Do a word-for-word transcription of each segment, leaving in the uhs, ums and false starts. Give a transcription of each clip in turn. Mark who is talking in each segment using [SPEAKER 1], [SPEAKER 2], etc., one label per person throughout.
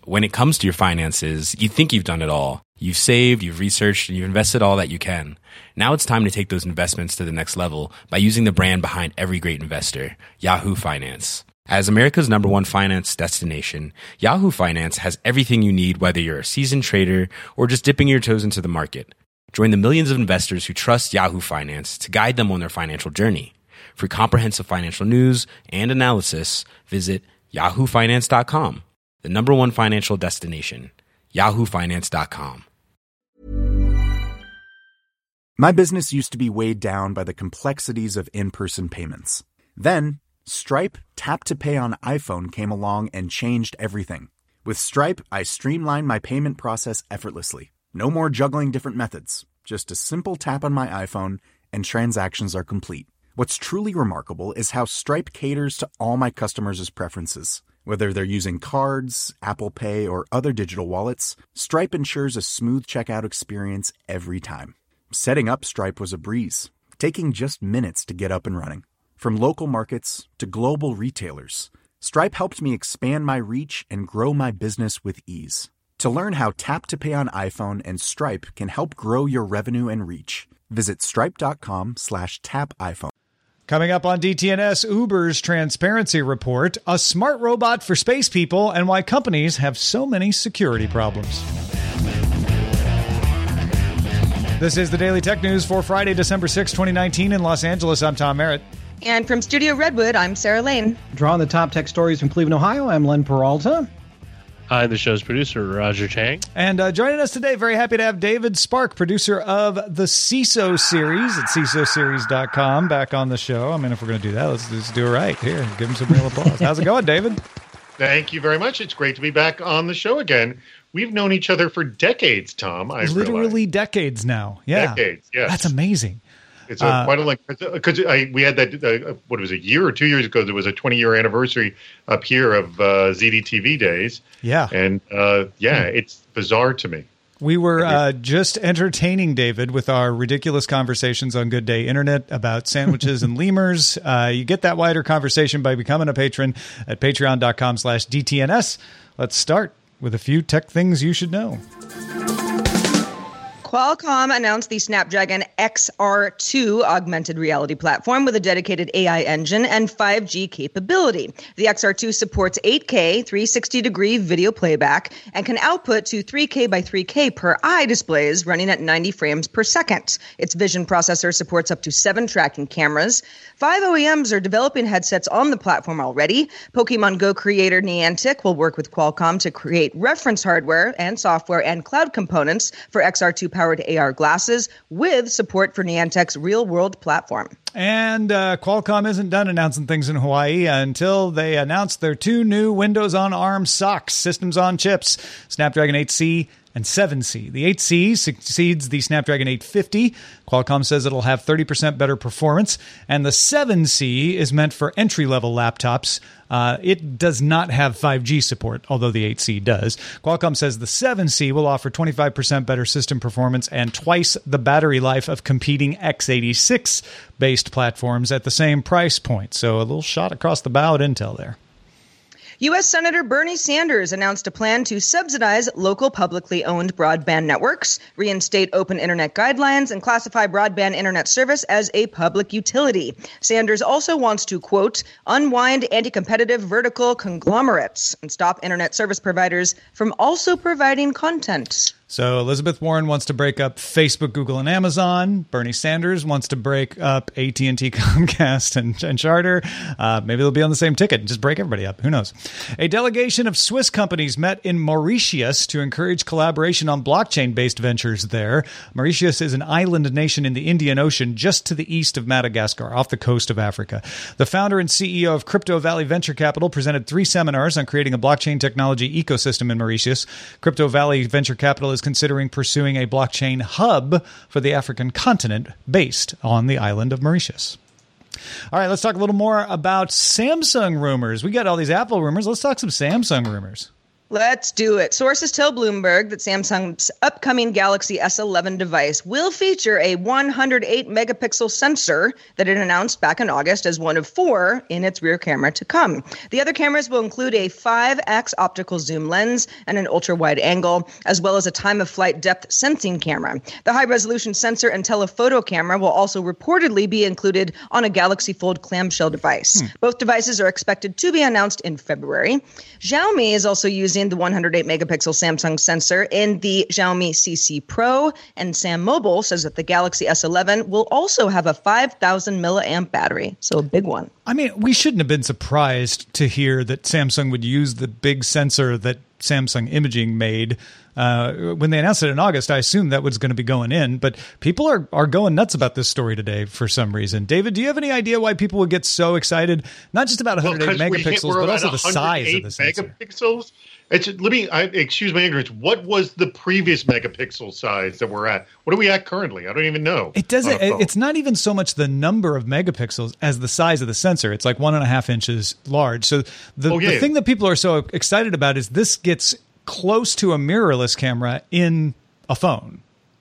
[SPEAKER 1] when it comes to your finances, you think you've done it all. You've saved, you've researched, and you've invested all that you can. Now it's time to take those investments to the next level by using the brand behind every great investor, Yahoo Finance. As America's number one finance destination, Yahoo Finance has everything you need, whether you're a seasoned trader or just dipping your toes into the market. Join the millions of investors who trust Yahoo Finance to guide them on their financial journey. For comprehensive financial news and analysis, visit yahoo finance dot com, the number one financial destination, yahoo finance dot com.
[SPEAKER 2] My business used to be weighed down by the complexities of in-person payments. Then, Stripe Tap to Pay on iPhone came along and changed everything. With Stripe, I streamlined my payment process effortlessly. No more juggling different methods. Just a simple tap on my iPhone and transactions are complete. What's truly remarkable is how Stripe caters to all my customers' preferences. Whether they're using cards, Apple Pay, or other digital wallets, Stripe ensures a smooth checkout experience every time. Setting up Stripe was a breeze, taking just minutes to get up and running. From local markets to global retailers, Stripe helped me expand my reach and grow my business with ease. To learn how Tap to Pay on iPhone and Stripe can help grow your revenue and reach, visit stripe.com slash tap iPhone.
[SPEAKER 3] Coming up on D T N S, Uber's transparency report, a smart robot for space people, and why companies have so many security problems. This is the Daily Tech News for Friday, December sixth, twenty nineteen in Los Angeles. I'm Tom Merritt.
[SPEAKER 4] And from Studio Redwood, I'm Sarah Lane.
[SPEAKER 5] Drawing the top tech stories from Cleveland, Ohio, I'm Len Peralta.
[SPEAKER 6] Hi, the show's producer, Roger Chang.
[SPEAKER 3] And uh, joining us today, very happy to have David Spark, producer of the C I S O series at C I S O series dot com, back on the show. I mean, if we're going to do that, let's just do it right. Here, give him some real applause. How's it going, David?
[SPEAKER 7] Thank you very much. It's great to be back on the show again. We've known each other for decades, Tom. I
[SPEAKER 3] Literally
[SPEAKER 7] realized.
[SPEAKER 3] decades now. Yeah.
[SPEAKER 7] Decades, yes.
[SPEAKER 3] That's amazing.
[SPEAKER 7] It's a,
[SPEAKER 3] Uh,
[SPEAKER 7] quite a like because we had that uh, what was it, a year or two years ago. There was a twenty year anniversary up here of uh, Z D T V days.
[SPEAKER 3] Yeah,
[SPEAKER 7] and uh, yeah, it's bizarre to me.
[SPEAKER 3] We were uh, just entertaining David with our ridiculous conversations on Good Day Internet about sandwiches and lemurs. Uh, you get that wider conversation by becoming a patron at patreon dot com slash D T N S. Let's start with a few tech things you should know.
[SPEAKER 4] Qualcomm announced the Snapdragon X R two augmented reality platform with a dedicated A I engine and five G capability. The X R two supports eight K, three hundred sixty degree video playback and can output to three K by three K per eye displays running at ninety frames per second. Its vision processor supports up to seven tracking cameras. Five O E Ms are developing headsets on the platform already. Pokemon Go creator Niantic will work with Qualcomm to create reference hardware and software and cloud components for X R two powered A R glasses with support for Niantic's real-world platform.
[SPEAKER 3] And uh, Qualcomm isn't done announcing things in Hawaii until they announce their two new Windows on ARM socks, systems on chips, Snapdragon eight C and seven C. The eight C succeeds the Snapdragon eight fifty. Qualcomm says it'll have thirty percent better performance. And the seven C is meant for entry-level laptops. Uh, it does not have five G support, although the eight C does. Qualcomm says the seven C will offer twenty-five percent better system performance and twice the battery life of competing x eighty-six-based platforms at the same price point. So a little shot across the bow at Intel there.
[SPEAKER 4] U S Senator Bernie Sanders announced a plan to subsidize local publicly owned broadband networks, reinstate open internet guidelines, and classify broadband internet service as a public utility. Sanders also wants to, quote, unwind anti-competitive vertical conglomerates and stop internet service providers from also providing content.
[SPEAKER 3] So Elizabeth Warren wants to break up Facebook, Google, and Amazon. Bernie Sanders wants to break up A T and T, Comcast, and, and Charter. Uh, maybe they'll be on the same ticket and just break everybody up. Who knows? A delegation of Swiss companies met in Mauritius to encourage collaboration on blockchain-based ventures there. Mauritius is an island nation in the Indian Ocean just to the east of Madagascar, off the coast of Africa. The founder and C E O of Crypto Valley Venture Capital presented three seminars on creating a blockchain technology ecosystem in Mauritius. Crypto Valley Venture Capital is considering pursuing a blockchain hub for the African continent based on the island of Mauritius. All right, let's talk a little more about Samsung rumors. We got all these Apple rumors. Let's talk some Samsung rumors.
[SPEAKER 4] Let's do it. Sources tell Bloomberg that Samsung's upcoming Galaxy S eleven device will feature a one hundred eight megapixel sensor that it announced back in August as one of four in its rear camera to come. The other cameras will include a five x optical zoom lens and an ultra-wide angle, as well as a time-of-flight depth sensing camera. The high-resolution sensor and telephoto camera will also reportedly be included on a Galaxy Fold clamshell device. Hmm. Both devices are expected to be announced in February. Xiaomi is also using the one hundred eight megapixel Samsung sensor in the Xiaomi C C Pro, and Sam Mobile says that the Galaxy S eleven will also have a five thousand milliamp battery, so a big one.
[SPEAKER 3] I mean, we shouldn't have been surprised to hear that Samsung would use the big sensor that Samsung Imaging made. Uh, when they announced it in August, I assumed that was going to be going in, but people are, are going nuts about this story today for some reason. David, do you have any idea why people would get so excited, not just about one hundred eight well, megapixels, but also the size of the sensor?
[SPEAKER 7] Megapixels? It's, let me, I, excuse my ignorance, what was the previous megapixel size that we're at? What are we at currently? I don't even know.
[SPEAKER 3] It doesn't, it's not even so much the number of megapixels as the size of the sensor. It's like one and a half inches large. So the, oh, yeah, the yeah. thing that people are so excited about is this gets close to a mirrorless camera in a phone.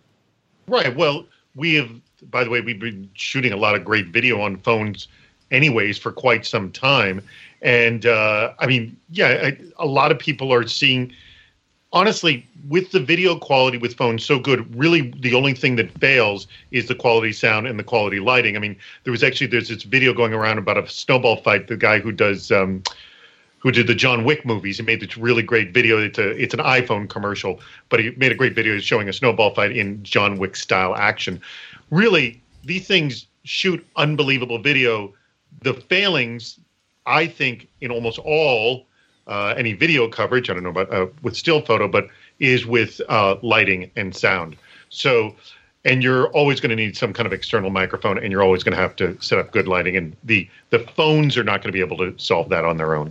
[SPEAKER 7] Right. Well, we have, by the way, we've been shooting a lot of great video on phones anyways for quite some time. And, uh, I mean, yeah, I, a lot of people are seeing, honestly, with the video quality with phones so good, really the only thing that fails is the quality sound and the quality lighting. I mean, there was actually, there's this video going around about a snowball fight, the guy who does, um, who did the John Wick movies. He made this really great video. It's a, it's an iPhone commercial, but he made a great video showing a snowball fight in John Wick style action. Really, these things shoot unbelievable video. The failings, I think, in almost all uh, any video coverage, I don't know about uh, with still photo, but is with uh, lighting and sound. So, and you're always going to need some kind of external microphone, and you're always going to have to set up good lighting. And the the phones are not going to be able to solve that on their own.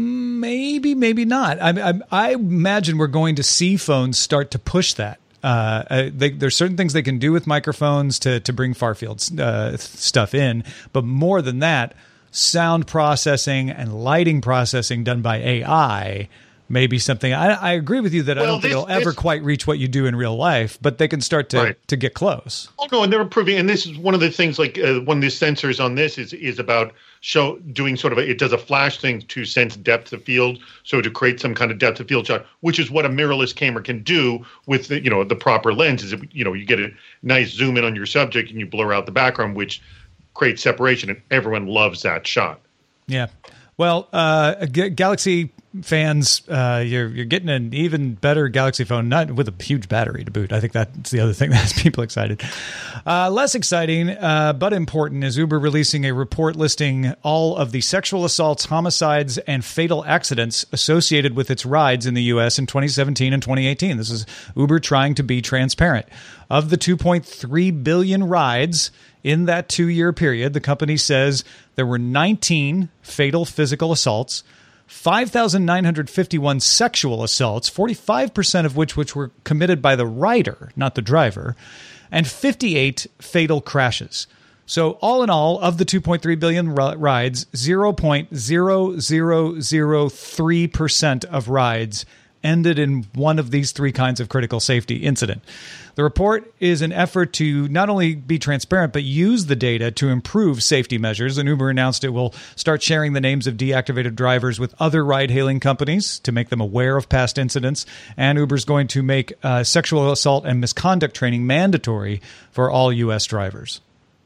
[SPEAKER 3] Maybe, maybe not. I, I, I imagine we're going to see phones start to push that. Uh, they, there's certain things they can do with microphones to to bring far field uh, stuff in, but more than that, sound processing and lighting processing done by A I may be something. I, I agree with you that well, I don't this, think it'll ever this, quite reach what you do in real life, but they can start to, right. to get close.
[SPEAKER 7] Oh no, and they're improving. And this is one of the things. Like uh, one of the sensors on this is is about show doing sort of a, it does a flash thing to sense depth of field, so to create some kind of depth of field shot, which is what a mirrorless camera can do with the, you know the proper lenses. You know, you get a nice zoom in on your subject and you blur out the background, which create separation, and everyone loves that shot.
[SPEAKER 3] Yeah. Well, uh, G- Galaxy fans, uh, you're you're getting an even better Galaxy phone, not with a huge battery to boot. I think that's the other thing that has people excited. Uh, less exciting, uh, but important, is Uber releasing a report listing all of the sexual assaults, homicides, and fatal accidents associated with its rides in the U S in twenty seventeen and twenty eighteen. This is Uber trying to be transparent. Of the two point three billion rides in that two-year period, the company says there were nineteen fatal physical assaults, five thousand nine hundred fifty-one sexual assaults, forty-five percent of which which were committed by the rider, not the driver, and fifty-eight fatal crashes. So all in all, of the two point three billion r- rides, zero point zero zero zero three percent of rides ended in one of these three kinds of critical safety incident. The report is an effort to not only be transparent, but use the data to improve safety measures. And Uber announced it will start sharing the names of deactivated drivers with other ride-hailing companies to make them aware of past incidents. And Uber's going to make uh, sexual assault and misconduct training mandatory for all U S drivers.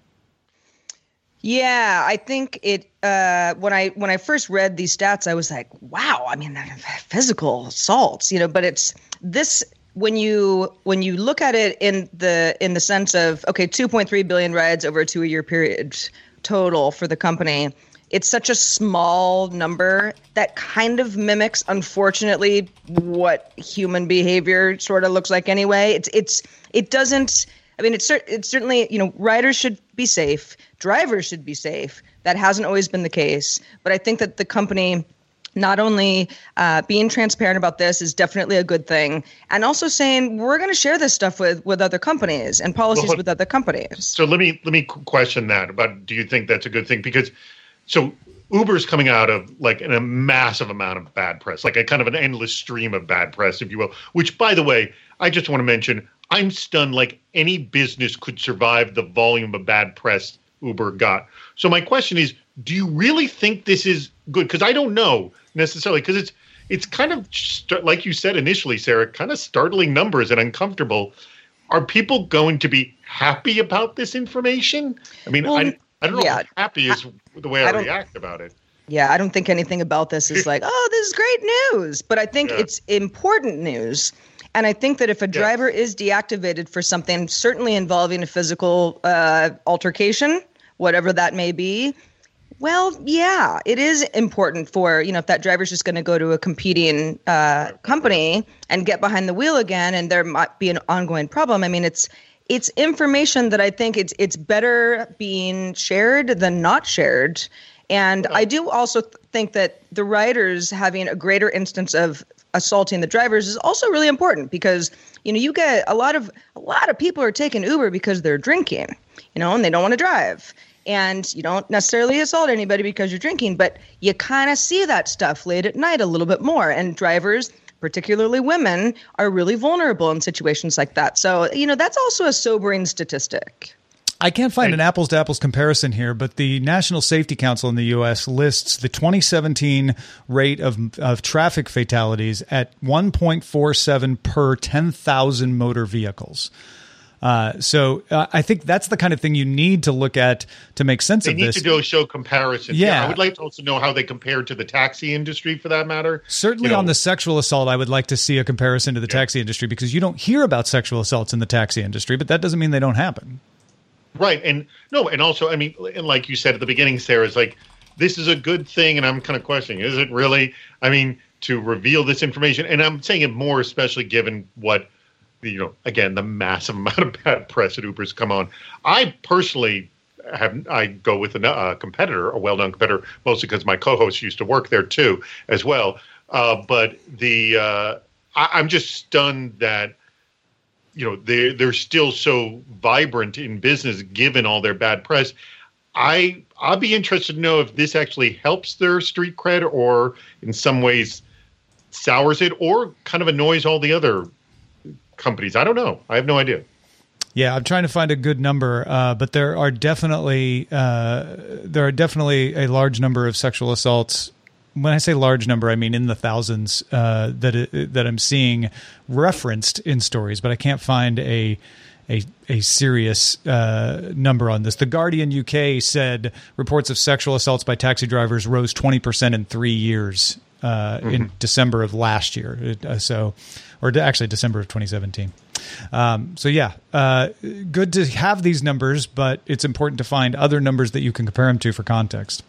[SPEAKER 4] Yeah, I think it. Uh, when I when I first read these stats, I was like, "Wow!" I mean, physical assaults, you know. But it's this when you when you look at it in the in the sense of okay, two point three billion rides over a two year period total for the company. It's such a small number that kind of mimics, unfortunately, what human behavior sort of looks like anyway. It's it's it doesn't. I mean, it's, it's certainly, you know, riders should be safe. Drivers should be safe. That hasn't always been the case. But I think that the company not only uh, being transparent about this is definitely a good thing, and also saying we're going to share this stuff with, with other companies and policies well, with other companies.
[SPEAKER 7] So let me let me question that about, do you think that's a good thing? Because so Uber's coming out of like an, a massive amount of bad press, like a kind of an endless stream of bad press, if you will, which, by the way, I just want to mention, I'm stunned like any business could survive the volume of bad press Uber got. So my question is, do you really think this is good? Because I don't know necessarily, because it's it's kind of, st- like you said initially, Sarah, kind of startling numbers and uncomfortable. Are people going to be happy about this information? I mean, well, I, I don't know
[SPEAKER 4] yeah,
[SPEAKER 7] if happy is I, the way I, I react about it.
[SPEAKER 4] Yeah, I don't think anything about this is like, oh, this is great news. But I think yeah. it's important news. And I think that if a driver yeah. is deactivated for something, certainly involving a physical uh, altercation, whatever that may be, well, yeah, it is important for, you know, if that driver's just going to go to a competing uh, company and get behind the wheel again, and there might be an ongoing problem. I mean, it's it's information that I think it's it's better being shared than not shared. And I do also th- think that the riders having a greater instance of assaulting the drivers is also really important, because, you know, you get a lot of a lot of people are taking Uber because they're drinking, you know, and they don't want to drive. And you don't necessarily assault anybody because you're drinking, but you kind of see that stuff late at night a little bit more. And drivers, particularly women, are really vulnerable in situations like that. So, you know, that's also a sobering statistic.
[SPEAKER 3] I can't find an apples to apples comparison here, but the National Safety Council in the U S lists the twenty seventeen rate of of traffic fatalities at one point four seven per ten thousand motor vehicles. Uh, so uh, I think that's the kind of thing you need to look at to make sense
[SPEAKER 7] they
[SPEAKER 3] of this.
[SPEAKER 7] They need to do a show comparison.
[SPEAKER 3] Yeah.
[SPEAKER 7] yeah. I would like to also know how they compare to the taxi industry, for that matter.
[SPEAKER 3] Certainly
[SPEAKER 7] you know,
[SPEAKER 3] on the sexual assault, I would like to see a comparison to the yeah. taxi industry, because you don't hear about sexual assaults in the taxi industry, but that doesn't mean they don't happen.
[SPEAKER 7] Right. And no, and also, I mean, and like you said at the beginning, Sarah, is like, this is a good thing. And I'm kind of questioning, is it really? I mean, to reveal this information, and I'm saying it more, especially given what, you know, again, the massive amount of bad press that Uber's come on. I personally have, I go with a uh, competitor, a well-known competitor, mostly because my co-host used to work there too, as well. Uh, but the, uh, I, I'm just stunned that, you know, they they're still so vibrant in business given all their bad press. I I'll be interested to know if this actually helps their street cred, or in some ways sours it, or kind of annoys all the other companies. I don't know. I have no idea.
[SPEAKER 3] Yeah, I'm trying to find a good number, uh, but there are definitely uh, there are definitely a large number of sexual assaults. When I say large number, I mean in the thousands uh, that it, that I'm seeing referenced in stories, but I can't find a a, a serious uh, number on this. The Guardian U K said reports of sexual assaults by taxi drivers rose twenty percent in three years uh, mm-hmm. in December of last year. It, uh, so, or actually December of twenty seventeen. Um, so yeah, uh, good to have these numbers, but it's important to find other numbers that you can compare them to for context.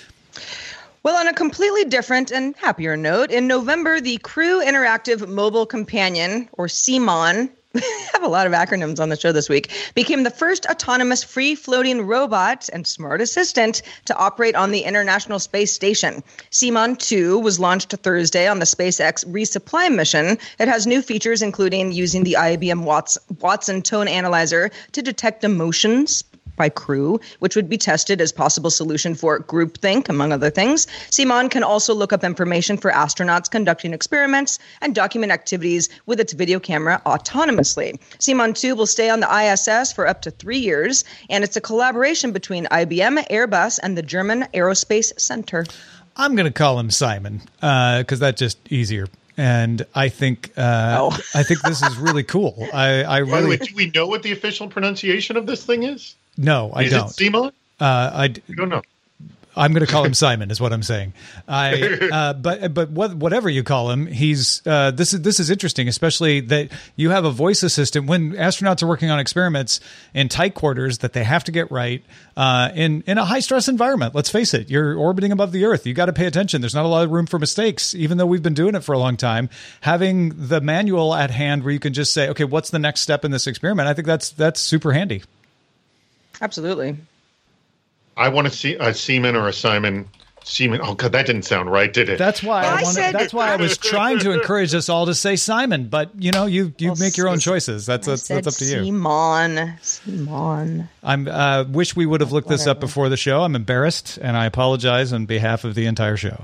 [SPEAKER 4] Well, on a completely different and happier note, in November, the Crew Interactive Mobile Companion, or C M O N, I have a lot of acronyms on the show this week, became the first autonomous free-floating robot and smart assistant to operate on the International Space Station. C M O N two was launched Thursday on the SpaceX resupply mission. It has new features, including using the I B M Watson tone analyzer to detect emotions by crew, which would be tested as possible solution for groupthink, among other things. C M O N can also look up information for astronauts conducting experiments and document activities with its video camera autonomously. C M O N two will stay on the I S S for up to three years, and it's a collaboration between I B M, Airbus, and the German Aerospace Center.
[SPEAKER 3] I'm going to call him Simon because uh, that's just easier. And I think uh, oh. I think this is really cool. I, I really.
[SPEAKER 7] By the way, do we know what the official pronunciation of this thing is?
[SPEAKER 3] No, I
[SPEAKER 7] is
[SPEAKER 3] don't.
[SPEAKER 7] Is it C M O N?
[SPEAKER 3] Uh, I
[SPEAKER 7] you don't know.
[SPEAKER 3] I'm going to call him Simon, is what I'm saying. I, uh, but but what, whatever you call him, he's uh, this is this is interesting, especially that you have a voice assistant when astronauts are working on experiments in tight quarters that they have to get right uh, in in a high stress environment. Let's face it, you're orbiting above the Earth. You got to pay attention. There's not a lot of room for mistakes, even though we've been doing it for a long time. Having the manual at hand where you can just say, okay, what's the next step in this experiment? I think that's that's super handy.
[SPEAKER 4] Absolutely.
[SPEAKER 7] I want to see a Seaman or a Simon Seaman. Oh God, that didn't sound right, did it?
[SPEAKER 3] That's why
[SPEAKER 4] Well,
[SPEAKER 3] I
[SPEAKER 4] I
[SPEAKER 3] wanted,
[SPEAKER 4] said-
[SPEAKER 3] That's why I was trying to encourage us all to say Simon. But you know, you you
[SPEAKER 4] Well,
[SPEAKER 3] make your own
[SPEAKER 4] s-
[SPEAKER 3] choices. That's
[SPEAKER 4] I
[SPEAKER 3] that's, that's up to
[SPEAKER 4] said
[SPEAKER 3] you.
[SPEAKER 4] Simon. Simon.
[SPEAKER 3] I'm uh, wish we would have looked this up
[SPEAKER 4] Whatever.
[SPEAKER 3] before the show. I'm embarrassed, and I apologize on behalf of the entire show.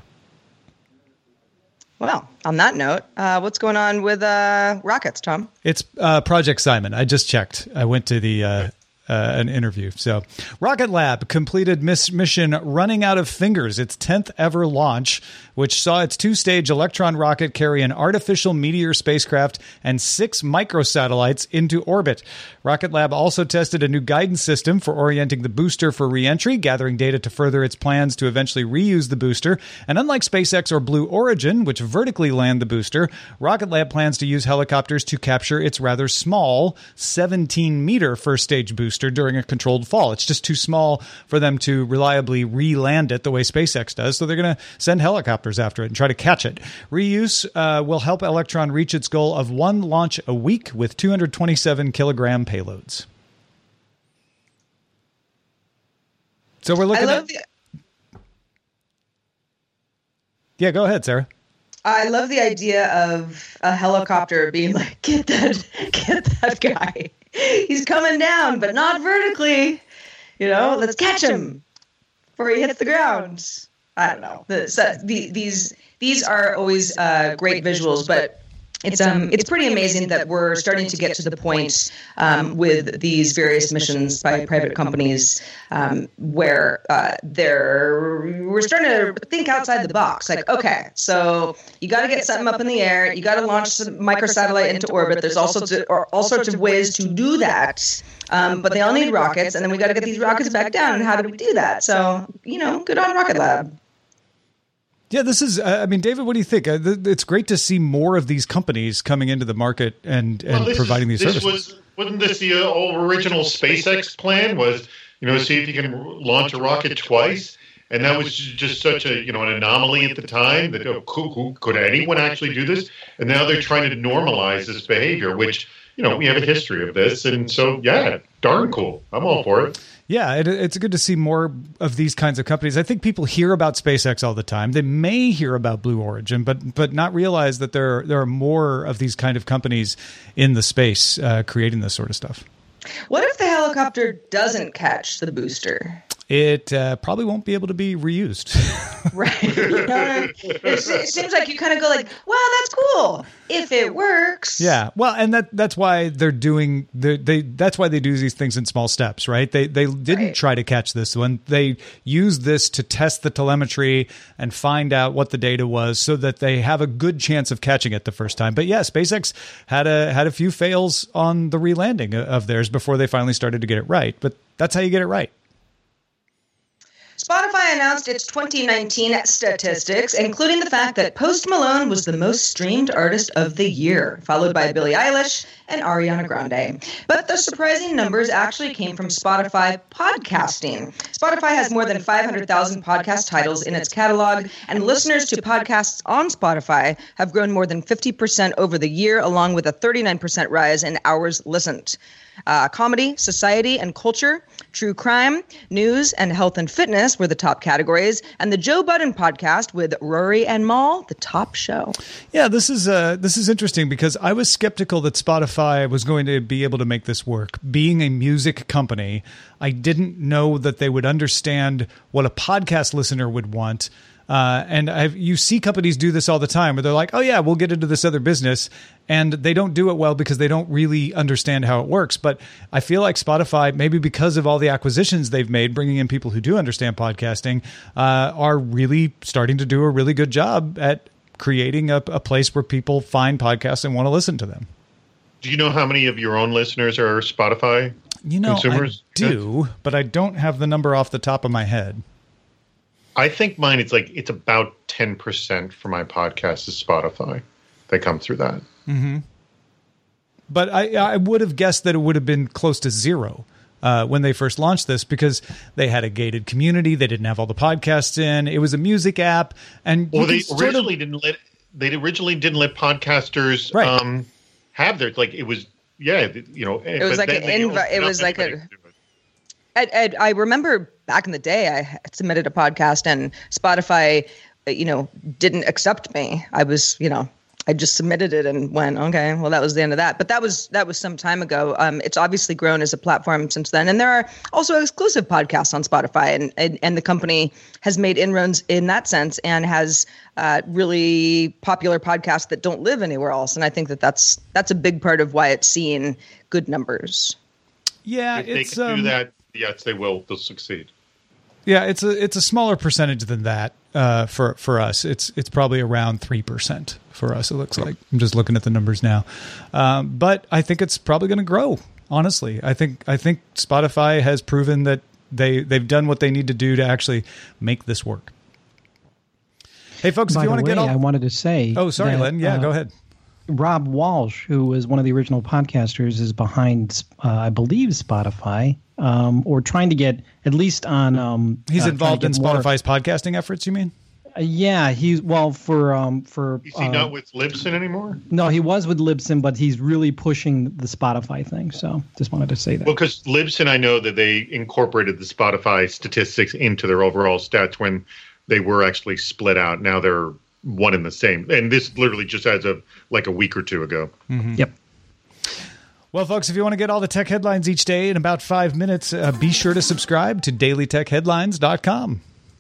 [SPEAKER 4] Well, on that note, uh, what's going on with uh, rockets, Tom?
[SPEAKER 3] It's uh, Project Simon. I just checked. I went to the uh, uh, an interview. So, Rocket Lab completed miss mission Running Out of Fingers, its tenth ever launch, which saw its two-stage Electron rocket carry an artificial meteor spacecraft and six microsatellites into orbit. Rocket Lab also tested a new guidance system for orienting the booster for re-entry, gathering data to further its plans to eventually reuse the booster. And unlike SpaceX or Blue Origin, which vertically land the booster, Rocket Lab plans to use helicopters to capture its rather small seventeen-meter first-stage booster during a controlled fall. It's just too small for them to reliably re-land it the way SpaceX does, so they're going to send helicopters after it and try to catch it. Reuse uh, will help Electron reach its goal of one launch a week with two hundred twenty-seven kilogram payloads. So we're
[SPEAKER 4] I
[SPEAKER 3] looking
[SPEAKER 4] love
[SPEAKER 3] at...
[SPEAKER 4] the
[SPEAKER 3] Yeah, go ahead, Sarah.
[SPEAKER 4] I love the idea of a helicopter being like, get that, get that guy. He's coming down, but not vertically. You know, let's catch him before he hits the ground. I don't know. The, so the, these these are always uh, great visuals, but it's um it's pretty amazing that we're starting to get to the point um, with these various missions by private companies um, where uh, they're we're starting to think outside the box. Like, okay, so you got to get something up in the air, you got to launch some microsatellite into orbit. There's all sorts of, or all sorts of ways to do that, um, but they all need rockets, and then we got to get these rockets back down. And how do we do that? So you know, good on Rocket Lab.
[SPEAKER 3] Yeah, this is, uh, I mean, David, what do you think? Uh, th- it's great to see more of these companies coming into the market and, and
[SPEAKER 7] Well, this
[SPEAKER 3] providing
[SPEAKER 7] is,
[SPEAKER 3] these
[SPEAKER 7] this
[SPEAKER 3] services.
[SPEAKER 7] Was, wasn't this the uh, original SpaceX plan was, you know, see if you can launch a rocket twice? And that was just such a, you know, an anomaly at the time that, oh, cool, cool, could anyone actually do this? And now they're trying to normalize this behavior, which, you know, we have a history of this. And so, yeah, darn cool. I'm all for it.
[SPEAKER 3] Yeah, it, it's good to see more of these kinds of companies. I think people hear about SpaceX all the time. They may hear about Blue Origin, but but not realize that there there are more of these kind of companies in the space uh, creating this sort of stuff.
[SPEAKER 4] What if the helicopter doesn't catch the booster?
[SPEAKER 3] It uh, probably won't be able to be reused.
[SPEAKER 4] Right. You know, it, it seems like you kind of go like, well, that's cool if it works.
[SPEAKER 3] Yeah, well, and that that's why they're doing they they that's why they do these things in small steps, right? They they didn't
[SPEAKER 4] Right.
[SPEAKER 3] try to catch this one. They used this to test the telemetry and find out what the data was, so that they have a good chance of catching it the first time. But yeah, SpaceX had a had a few fails on the re-landing of theirs before they finally started to get it right. But that's how you get it right.
[SPEAKER 4] Spotify announced its twenty nineteen statistics, including the fact that Post Malone was the most streamed artist of the year, followed by Billie Eilish and Ariana Grande. But the surprising numbers actually came from Spotify podcasting. Spotify has more than five hundred thousand podcast titles in its catalog, and listeners to podcasts on Spotify have grown more than fifty percent over the year, along with a thirty-nine percent rise in hours listened. Uh, comedy, society, and culture, true crime, news, and health and fitness were the top categories, and the Joe Budden podcast with Rory and Mal, the top show.
[SPEAKER 3] Yeah, this is uh, this is interesting because I was skeptical that Spotify was going to be able to make this work. Being a music company, I didn't know that they would understand what a podcast listener would want. Uh, and I've, you see companies do this all the time where they're like, oh, yeah, we'll get into this other business. And they don't do it well because they don't really understand how it works. But I feel like Spotify, maybe because of all the acquisitions they've made, bringing in people who do understand podcasting, uh, are really starting to do a really good job at creating a, a place where people find podcasts and want to listen to them.
[SPEAKER 7] Do you know how many of your own listeners are Spotify
[SPEAKER 3] You know,
[SPEAKER 7] consumers?
[SPEAKER 3] I do, but I don't have the number off the top of my head.
[SPEAKER 7] I think mine, it's like, it's about ten percent for my podcast is Spotify. They come through that.
[SPEAKER 3] Mm-hmm. But I, I would have guessed that it would have been close to zero uh, when they first launched this because they had a gated community. They didn't have all the podcasts in. It was a music app. And
[SPEAKER 7] Well,
[SPEAKER 3] you
[SPEAKER 7] they
[SPEAKER 3] can sort
[SPEAKER 7] originally
[SPEAKER 3] of,
[SPEAKER 7] didn't let, they originally didn't let podcasters
[SPEAKER 3] Right.
[SPEAKER 7] um, have their, like, it was, yeah, you know.
[SPEAKER 4] It was like an invi- it was like a- Ed, Ed, I remember back in the day, I had submitted a podcast and Spotify, you know, didn't accept me. I was, you know, I just submitted it and went, okay, well, that was the end of that. But that was that was some time ago. Um, it's obviously grown as a platform since then. And there are also exclusive podcasts on Spotify. And, and, and the company has made inroads in that sense and has uh, really popular podcasts that don't live anywhere else. And I think that that's, that's a big part of why it's seeing good numbers.
[SPEAKER 3] Yeah,
[SPEAKER 7] if they
[SPEAKER 3] it's,
[SPEAKER 7] can
[SPEAKER 3] um,
[SPEAKER 7] do that, yes, they will. They'll succeed.
[SPEAKER 3] Yeah, it's a it's a smaller percentage than that uh, for for us. It's it's probably around three percent for us. It looks like. I'm just looking at the numbers now, um, but I think it's probably going to grow. Honestly, I think I think Spotify has proven that they they've done what they need to do to actually make this work. Hey, folks,
[SPEAKER 5] By
[SPEAKER 3] if you want to
[SPEAKER 5] the
[SPEAKER 3] get
[SPEAKER 5] way,
[SPEAKER 3] all,
[SPEAKER 5] I wanted to say.
[SPEAKER 3] oh, sorry,
[SPEAKER 5] that,
[SPEAKER 3] Len. Yeah,
[SPEAKER 5] uh,
[SPEAKER 3] go ahead.
[SPEAKER 5] Rob Walsh, who was one of the original podcasters, is behind, uh, I believe, Spotify, um, or trying to get at least on. Um,
[SPEAKER 3] He's
[SPEAKER 5] uh,
[SPEAKER 3] involved in
[SPEAKER 5] trying to get more-
[SPEAKER 3] Spotify's podcasting efforts. You mean?
[SPEAKER 5] Uh, yeah, he's well for um for.
[SPEAKER 7] Is he
[SPEAKER 5] uh,
[SPEAKER 7] not with Libsyn anymore?
[SPEAKER 5] No, he was with Libsyn, but he's really pushing the Spotify thing. So just wanted to say that.
[SPEAKER 7] Well, because Libsyn, I know that they incorporated the Spotify statistics into their overall stats when they were actually split out. Now they're one and the same. And this literally just as of like a week or two ago.
[SPEAKER 3] Mm-hmm.
[SPEAKER 5] Yep.
[SPEAKER 3] Well, folks, if you want to get all the tech headlines each day in about five minutes, uh, be sure to subscribe to daily tech headlines dot com.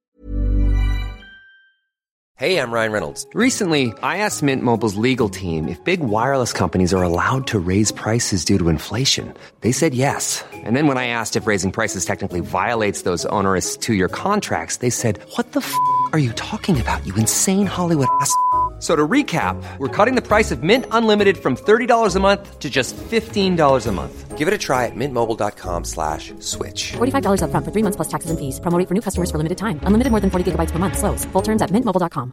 [SPEAKER 8] Hey, I'm Ryan Reynolds. Recently, I asked Mint Mobile's legal team if big wireless companies are allowed to raise prices due to inflation. They said yes. And then when I asked if raising prices technically violates those onerous two-year contracts, they said, what the f*** are you talking about, you insane Hollywood ass f- So to recap, we're cutting the price of Mint Unlimited from thirty dollars a month to just fifteen dollars a month. Give it a try at mintmobile.com slash switch.
[SPEAKER 9] forty-five dollars up front for three months plus taxes and fees. Promo rate for new customers for limited time. Unlimited more than forty gigabytes per month. Slows full terms at mint mobile dot com.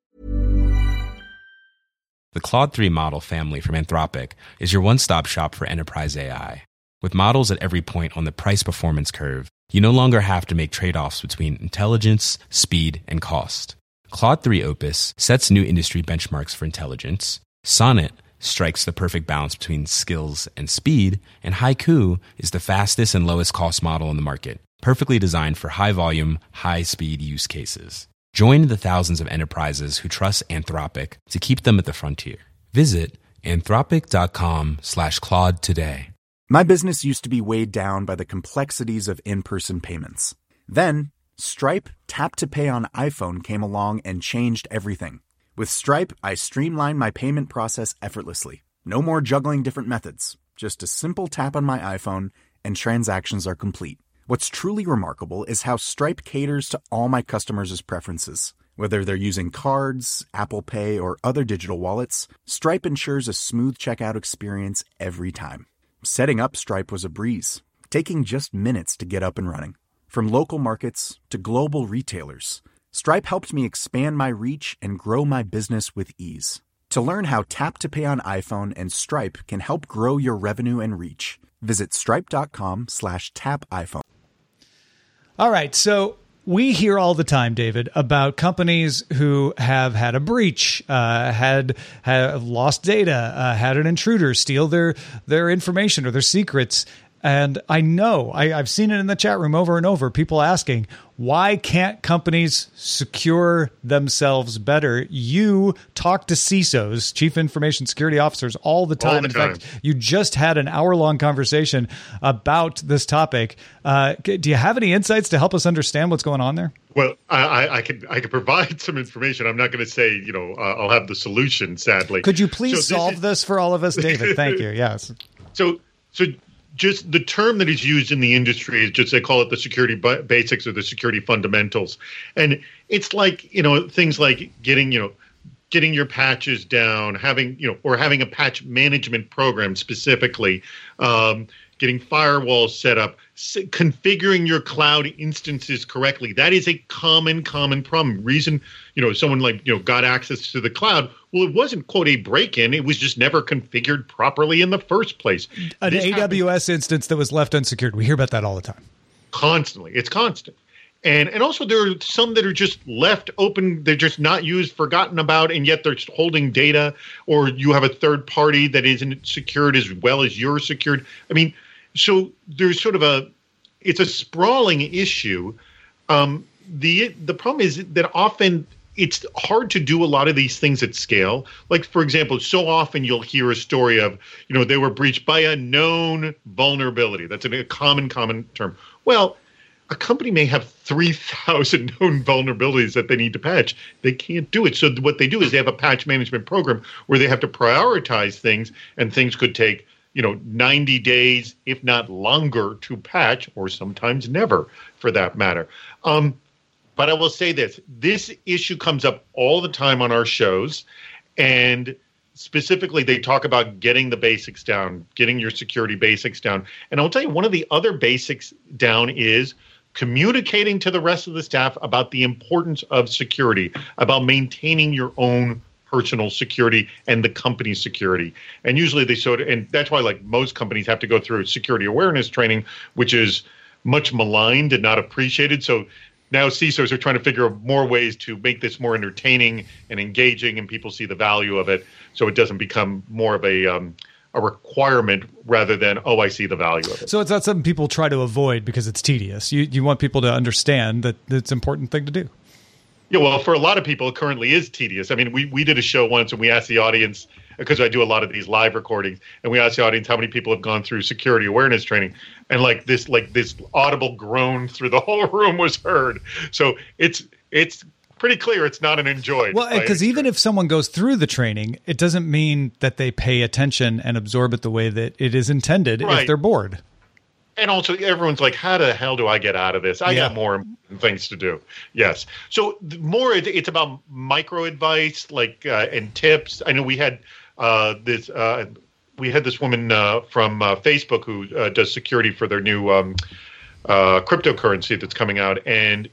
[SPEAKER 1] The Claude three model family from Anthropic is your one-stop shop for enterprise A I. With models at every point on the price-performance curve, you no longer have to make trade-offs between intelligence, speed, and cost. Claude three Opus sets new industry benchmarks for intelligence. Sonnet strikes the perfect balance between skills and speed. And Haiku is the fastest and lowest cost model in the market, perfectly designed for high-volume, high-speed use cases. Join the thousands of enterprises who trust Anthropic to keep them at the frontier. Visit anthropic.com slash Claude today.
[SPEAKER 2] My business used to be weighed down by the complexities of in-person payments. Then, Stripe Tap to Pay on iPhone came along and changed everything. With Stripe, I streamlined my payment process effortlessly. No more juggling different methods. Just a simple tap on my iPhone and transactions are complete. What's truly remarkable is how Stripe caters to all my customers' preferences. Whether they're using cards, Apple Pay, or other digital wallets, Stripe ensures a smooth checkout experience every time. Setting up Stripe was a breeze, taking just minutes to get up and running. From local markets to global retailers, Stripe helped me expand my reach and grow my business with ease. To learn how Tap to Pay on iPhone and Stripe can help grow your revenue and reach, visit stripe.com slash tap iPhone.
[SPEAKER 3] All right, so we hear all the time, David, about companies who have had a breach, uh, had have lost data, uh, had an intruder steal their their information or their secrets. And I know, I, I've seen it in the chat room over and over, people asking, why can't companies secure themselves better? You talk to C I S Os, Chief Information Security Officers, all the time.
[SPEAKER 7] All the
[SPEAKER 3] in
[SPEAKER 7] time.
[SPEAKER 3] fact, you just had an hour-long conversation about this topic. Uh, do you have any insights to help us understand what's going on there?
[SPEAKER 7] Well, I, I, I could I could provide some information. I'm not going to say, you know, uh, I'll have the solution, sadly.
[SPEAKER 3] Could you please
[SPEAKER 7] So this
[SPEAKER 3] solve
[SPEAKER 7] is-
[SPEAKER 3] this for all of us, David? Thank you. Yes.
[SPEAKER 7] So, so just the term that is used in the industry is just, they call it the security bu- basics or the security fundamentals. And it's like, you know, things like getting, you know, getting your patches down, having, you know, or having a patch management program specifically, um, getting firewalls set up, s- configuring your cloud instances correctly. That is a common, common problem. Reason, you know, someone like, you know, got access to the cloud. Well, it wasn't, quote, a break-in. It was just never configured properly in the first place.
[SPEAKER 3] An
[SPEAKER 7] This
[SPEAKER 3] A W S instance that was left unsecured. We hear about that all the time.
[SPEAKER 7] Constantly. It's constant. And and also there are some that are just left open. They're just not used, forgotten about, and yet they're holding data. Or you have a third party that isn't secured as well as you're secured. I mean, so there's sort of a it's a sprawling issue. Um, the the problem is that often it's hard to do a lot of these things at scale. Like, for example, so often you'll hear a story of, you know, they were breached by a known vulnerability. That's a common, common term. Well, a company may have three thousand known vulnerabilities that they need to patch. They can't do it. So what they do is they have a patch management program where they have to prioritize things, and things could take, you know, ninety days, if not longer, to patch, or sometimes never, for that matter. Um, But I will say this, this issue comes up all the time on our shows, and specifically they talk about getting the basics down, getting your security basics down. And I'll tell you, one of the other basics down is communicating to the rest of the staff about the importance of security, about maintaining your own personal security and the company's security. And usually they sort of, and that's why like most companies have to go through security awareness training, which is much maligned and not appreciated. So now C I S Os are trying to figure out more ways to make this more entertaining and engaging, and people see the value of it, so it doesn't become more of a um, a requirement rather than, oh, I see the value of it.
[SPEAKER 3] So it's not something people try to avoid because it's tedious. You you want people to understand that it's an important thing to do.
[SPEAKER 7] Yeah, well, for a lot of people, it currently is tedious. I mean, we, we did a show once and we asked the audience, because I do a lot of these live recordings, and we asked the audience how many people have gone through security awareness training, and like this, like this audible groan through the whole room was heard. So it's it's pretty clear it's not an enjoyed.
[SPEAKER 3] Well, because even if someone goes through the training, it doesn't mean that they pay attention and absorb it the way that it is intended
[SPEAKER 7] Right.
[SPEAKER 3] if they're bored.
[SPEAKER 7] And also, everyone's like, how the hell do I get out of this? I
[SPEAKER 3] Yeah.
[SPEAKER 7] got more important things to do. Yes. So the more it, it's about micro advice, like uh, and tips. I know we had uh, this uh, we had this woman uh, from uh, Facebook who uh, does security for their new um, uh, cryptocurrency that's coming out, and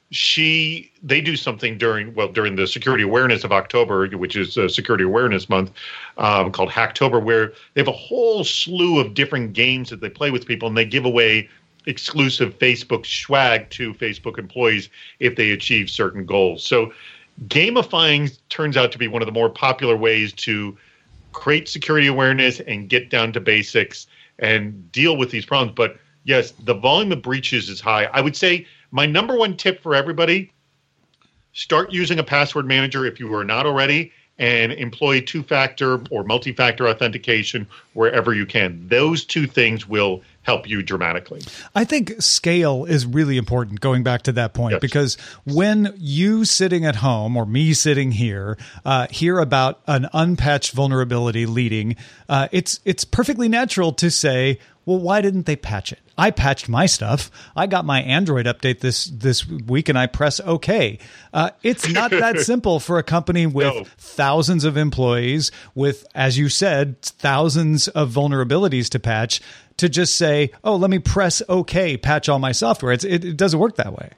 [SPEAKER 7] she they do something during well during the Security Awareness of October, which is uh, Security Awareness Month, um, called Hacktober, where they have a whole slew of different games that they play with people, and they give away exclusive Facebook swag to Facebook employees if they achieve certain goals. So gamifying turns out to be one of the more popular ways to create security awareness and get down to basics and deal with these problems. But yes, the volume of breaches is high. I would say my number one tip for everybody, start using a password manager if you are not already, and employ two-factor or multi-factor authentication wherever you can. Those two things will help you dramatically.
[SPEAKER 3] I think scale is really important, going back to that point,
[SPEAKER 7] Yes.
[SPEAKER 3] because when you sitting at home or me sitting here uh, hear about an unpatched vulnerability leading, uh, it's it's perfectly natural to say, well, why didn't they patch it? I patched my stuff. I got my Android update this this week, and I press OK. Uh, it's not that simple for a company with
[SPEAKER 7] No.
[SPEAKER 3] thousands of employees, with, as you said, thousands of vulnerabilities to patch, to just say, oh, let me press OK, patch all my software. It's, it, it doesn't work that way.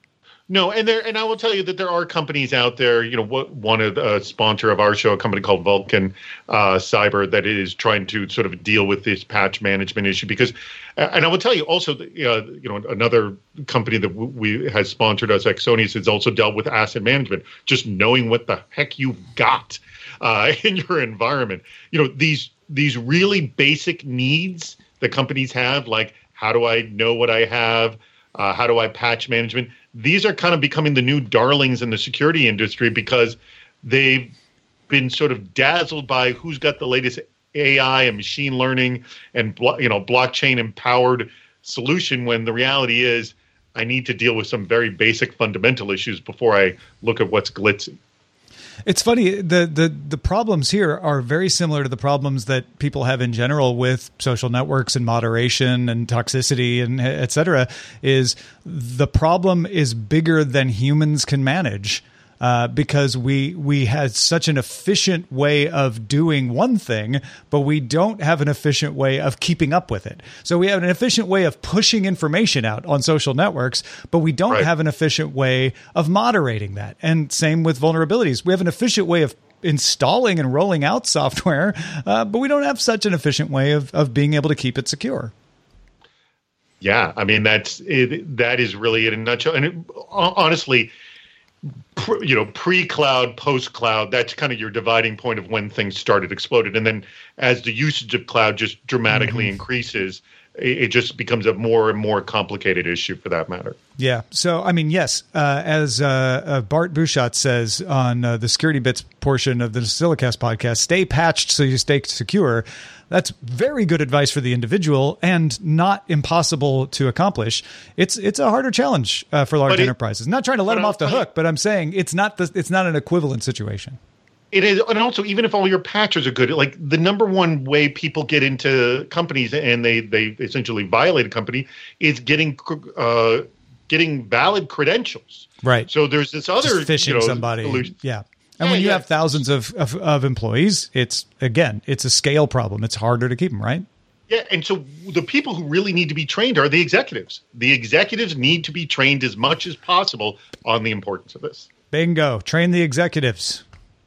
[SPEAKER 7] No, and there, and I will tell you that there are companies out there. You know, what one of the uh, sponsor of our show, a company called Vulcan uh, Cyber, that is trying to sort of deal with this patch management issue. Because, uh, and I will tell you also, that, uh, you know, another company that w- we has sponsored us, Exonius, has also dealt with asset management. Just knowing what the heck you've got uh, in your environment. You know, these these really basic needs that companies have, like how do I know what I have? Uh, how do I patch management? These are kind of becoming the new darlings in the security industry because they've been sort of dazzled by who's got the latest A I and machine learning and blo- you know blockchain empowered solution, when the reality is I need to deal with some very basic fundamental issues before I look at what's glitzy.
[SPEAKER 3] It's funny. The, the the problems here are very similar to the problems that people have in general with social networks and moderation and toxicity and et cetera. Is the problem is bigger than humans can manage. Uh, because we we had such an efficient way of doing one thing, but we don't have an efficient way of keeping up with it. So we have an efficient way of pushing information out on social networks, but we don't
[SPEAKER 7] Right.
[SPEAKER 3] have an efficient way of moderating that. And same with vulnerabilities. We have an efficient way of installing and rolling out software, uh, but we don't have such an efficient way of, of being able to keep it secure.
[SPEAKER 7] Yeah, I mean that's it, that is really it in a nutshell. And it, honestly, Pre, you know, pre-cloud, post-cloud, that's kind of your dividing point of when things started exploded. And then as the usage of cloud just dramatically mm-hmm. increases, it, it just becomes a more and more complicated issue for that matter.
[SPEAKER 3] Yeah. So, I mean, yes, uh, as uh, uh, Bart Bouchat says on uh, the Security Bits portion of the Silicast podcast, stay patched so you stay secure. That's very good advice for the individual and not impossible to accomplish. It's it's a harder challenge uh, for large
[SPEAKER 7] But it-
[SPEAKER 3] enterprises. Not trying to let them
[SPEAKER 7] but
[SPEAKER 3] off the
[SPEAKER 7] I'll-
[SPEAKER 3] hook, but I'm saying it's not the, it's not an equivalent situation.
[SPEAKER 7] It is, and also even if all your patches are good, like the number one way people get into companies and they they essentially violate a company is getting uh, getting valid credentials.
[SPEAKER 3] Right.
[SPEAKER 7] So there's this other
[SPEAKER 3] Just phishing
[SPEAKER 7] you know,
[SPEAKER 3] somebody.
[SPEAKER 7] solution.
[SPEAKER 3] Yeah. And
[SPEAKER 7] Yeah,
[SPEAKER 3] when you
[SPEAKER 7] yeah.
[SPEAKER 3] have thousands of, of, of employees, it's, again, it's a scale problem. It's harder to keep them, right?
[SPEAKER 7] Yeah, and so the people who really need to be trained are the executives. The executives need to be trained as much as possible on the importance of this.
[SPEAKER 3] Bingo. Train the executives.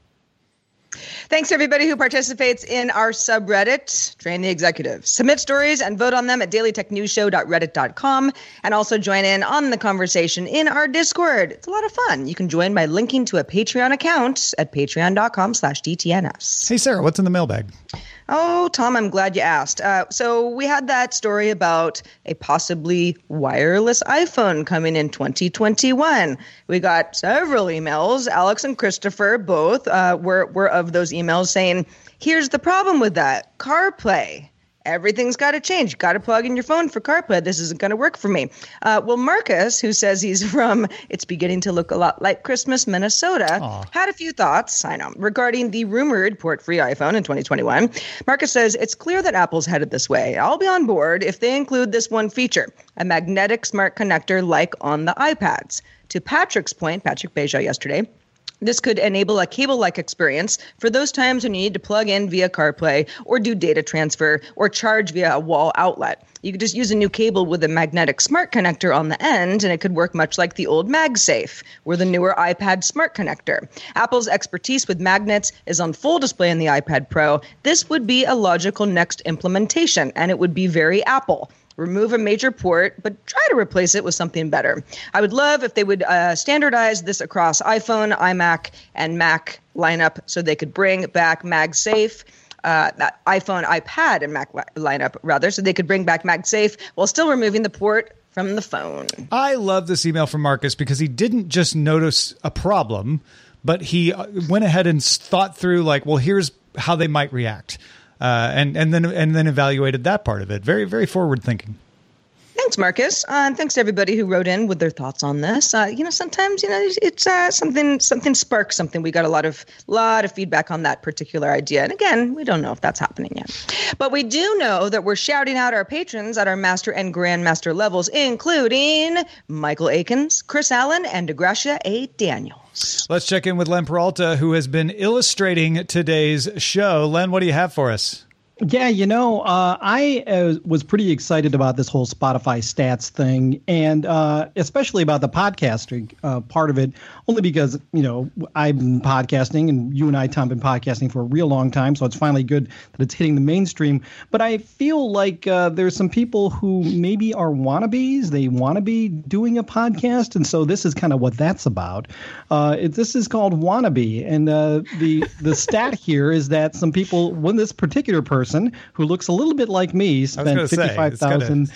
[SPEAKER 4] Thanks to everybody who participates in our subreddit, Train the Executives. Submit stories and vote on them at daily tech news show dot reddit dot com, and also join in on the conversation in our Discord. It's a lot of fun. You can join by linking to a Patreon account at patreon dot com slash D T N S.
[SPEAKER 3] Hey, Sarah, what's in the mailbag?
[SPEAKER 4] Oh, Tom, I'm glad you asked. Uh, so we had that story about a possibly wireless iPhone coming in twenty twenty-one. We got several emails. Alex and Christopher both uh, were, were of those emails saying, here's the problem with that. CarPlay. Everything's got to change. Got to plug in your phone for CarPlay. This isn't going to work for me. Uh, well, Marcus, who says he's from, it's beginning to look a lot like Christmas, Minnesota,
[SPEAKER 3] Aww.
[SPEAKER 4] had a few thoughts, I know, regarding the rumored port-free iPhone in twenty twenty-one. Marcus says, it's clear that Apple's headed this way. I'll be on board if they include this one feature, a magnetic smart connector like on the iPads. To Patrick's point, Patrick Beja yesterday, this could enable a cable-like experience for those times when you need to plug in via CarPlay or do data transfer or charge via a wall outlet. You could just use a new cable with a magnetic smart connector on the end, and it could work much like the old MagSafe or the newer iPad smart connector. Apple's expertise with magnets is on full display in the iPad Pro. This would be a logical next implementation, and it would be very Apple. Remove a major port, but try to replace it with something better. I would love if they would uh, standardize this across iPhone, iMac, and Mac lineup so they could bring back MagSafe, uh, that iPhone, iPad, and Mac li- lineup, rather, so they could bring back MagSafe while still removing the port from the phone.
[SPEAKER 3] I love this email from Marcus because he didn't just notice a problem, but he went ahead and thought through, like, well, here's how they might react. Uh, and and then and then evaluated that part of it. Very, very forward thinking.
[SPEAKER 4] Thanks, Marcus. Uh, and thanks to everybody who wrote in with their thoughts on this. Uh, you know, sometimes, you know, it's, it's uh, something something sparks something. We got a lot of lot of feedback on that particular idea. And again, we don't know if that's happening yet. But we do know that we're shouting out our patrons at our master and grandmaster levels, including Michael Akins, Chris Allen, and DeGracia A. Daniels.
[SPEAKER 3] Let's check in with Len Peralta, who has been illustrating today's show. Len, what do you have for us?
[SPEAKER 5] Yeah, you know, uh, I uh, was pretty excited about this whole Spotify stats thing, and uh, especially about the podcasting uh, part of it, only because, you know, I've been podcasting, and you and I, Tom, been podcasting for a real long time, so it's finally good that it's hitting the mainstream. But I feel like uh, there's some people who maybe are wannabes. They want to be doing a podcast, and so this is kind of what that's about. Uh, it, this is called Wannabe, and uh, the, the stat here is that some people, when this particular person, who looks a little bit like me, spent fifty-five thousand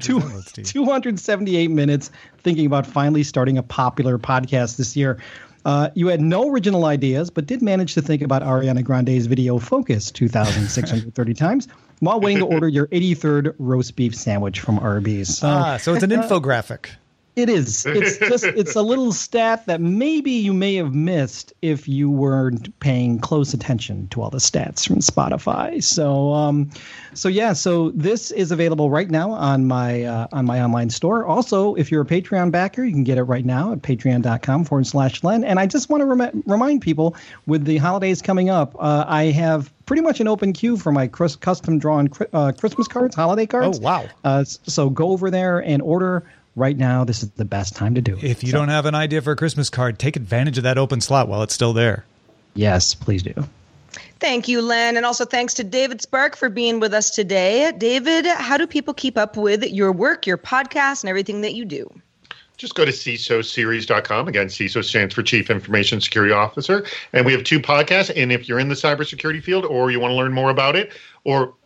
[SPEAKER 5] two hundred seventy-eight minutes thinking about finally starting a popular podcast this year. Uh, you had no original ideas, but did manage to think about Ariana Grande's video Focus two thousand six hundred thirty times while waiting to order your eighty-third roast beef sandwich from Arby's. So,
[SPEAKER 3] ah, so it's an infographic.
[SPEAKER 5] It is. It's just, it's a little stat that maybe you may have missed if you weren't paying close attention to all the stats from Spotify. So, um, so yeah, so this is available right now on my, uh, on my online store. Also, if you're a Patreon backer, you can get it right now at patreon.com forward slash Len. And I just want to rem- remind people with the holidays coming up, uh, I have pretty much an open queue for my cr- custom drawn cr- uh, Christmas cards, holiday cards.
[SPEAKER 3] Oh, wow.
[SPEAKER 5] Uh, so go over there and order. Right now, this is the best time to do it.
[SPEAKER 3] If you
[SPEAKER 5] so,
[SPEAKER 3] don't have an idea for a Christmas card, take advantage of that open slot while it's still there.
[SPEAKER 5] Yes, please do.
[SPEAKER 4] Thank you, Len. And also thanks to David Spark for being with us today. David, how do people keep up with your work, your podcast, and everything that you do?
[SPEAKER 7] Just go to C I S O series dot com. Again, C I S O stands for Chief Information Security Officer. And we have two podcasts. And if you're in the cybersecurity field or you want to learn more about it, or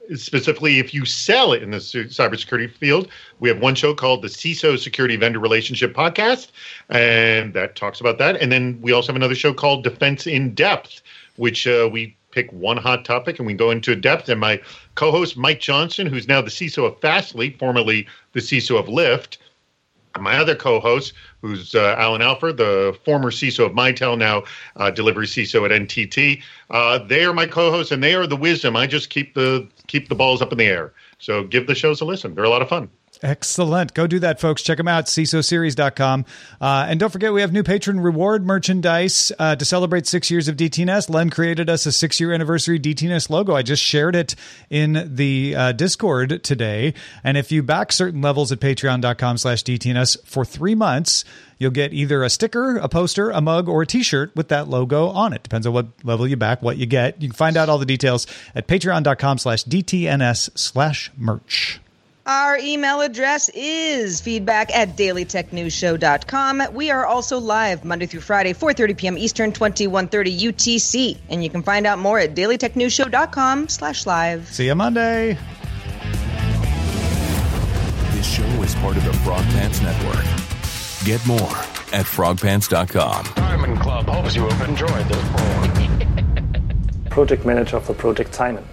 [SPEAKER 7] specifically if you sell it in the cybersecurity field. We have one show called the C I S O Security Vendor Relationship Podcast, and that talks about that. And then we also have another show called Defense in Depth, which uh, we pick one hot topic and we go into depth. And my co-host, Mike Johnson, who's now the C I S O of Fastly, formerly the C I S O of Lyft, and my other co-host, who's uh, Alan Alford, the former C I S O of Mitel, now uh, delivery C I S O at N T T. Uh, they are my co-hosts, and they are the wisdom. I just keep the keep the balls up in the air. So give the shows a listen. They're a lot of fun.
[SPEAKER 3] Excellent. Go do that, folks. Check them out, C I S O series dot com. Uh, and don't forget, we have new patron reward merchandise uh, to celebrate six years of D T N S. Len created us a six-year anniversary D T N S logo. I just shared it in the uh, Discord today. And if you back certain levels at patreon dot com slash D T N S for three months, you'll get either a sticker, a poster, a mug, or a T-shirt with that logo on it. Depends on what level you back, what you get. You can find out all the details at patreon dot com slash D T N S slash merch.
[SPEAKER 4] Our email address is feedback at daily tech news show dot com. We are also live Monday through Friday, four thirty p.m. Eastern, twenty-one thirty U T C. And you can find out more at daily tech news show dot com slash live.
[SPEAKER 3] See you Monday.
[SPEAKER 10] This show is part of the Frog Pants Network. Get more at frog pants dot com.
[SPEAKER 11] Diamond Club hopes you have enjoyed this program.
[SPEAKER 12] Project manager for Project Simon.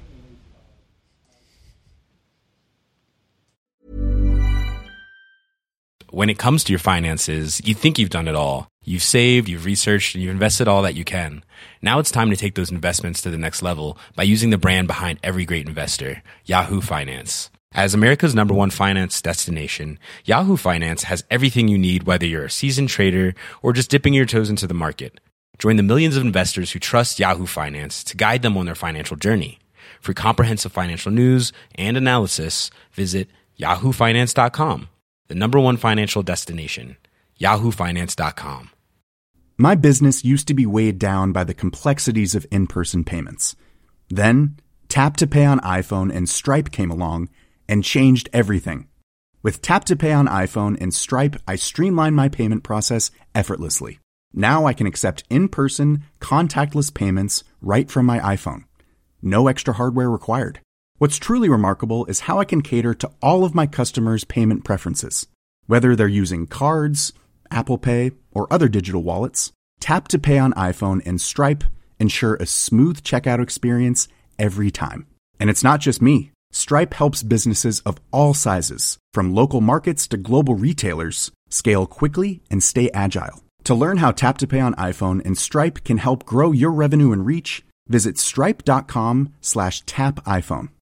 [SPEAKER 1] When it comes to your finances, you think you've done it all. You've saved, you've researched, and you've invested all that you can. Now it's time to take those investments to the next level by using the brand behind every great investor, Yahoo Finance. As America's number one finance destination, Yahoo Finance has everything you need, whether you're a seasoned trader or just dipping your toes into the market. Join the millions of investors who trust Yahoo Finance to guide them on their financial journey. For comprehensive financial news and analysis, visit yahoo finance dot com. The number one financial destination, yahoo finance dot com.
[SPEAKER 2] My business used to be weighed down by the complexities of in-person payments. Then, Tap to Pay on iPhone and Stripe came along and changed everything. With Tap to Pay on iPhone and Stripe, I streamlined my payment process effortlessly. Now I can accept in-person, contactless payments right from my iPhone. No extra hardware required. What's truly remarkable is how I can cater to all of my customers' payment preferences. Whether they're using cards, Apple Pay, or other digital wallets, Tap to Pay on iPhone and Stripe ensure a smooth checkout experience every time. And it's not just me. Stripe helps businesses of all sizes, from local markets to global retailers, scale quickly and stay agile. To learn how Tap to Pay on iPhone and Stripe can help grow your revenue and reach, visit stripe dot com slash tap iPhone.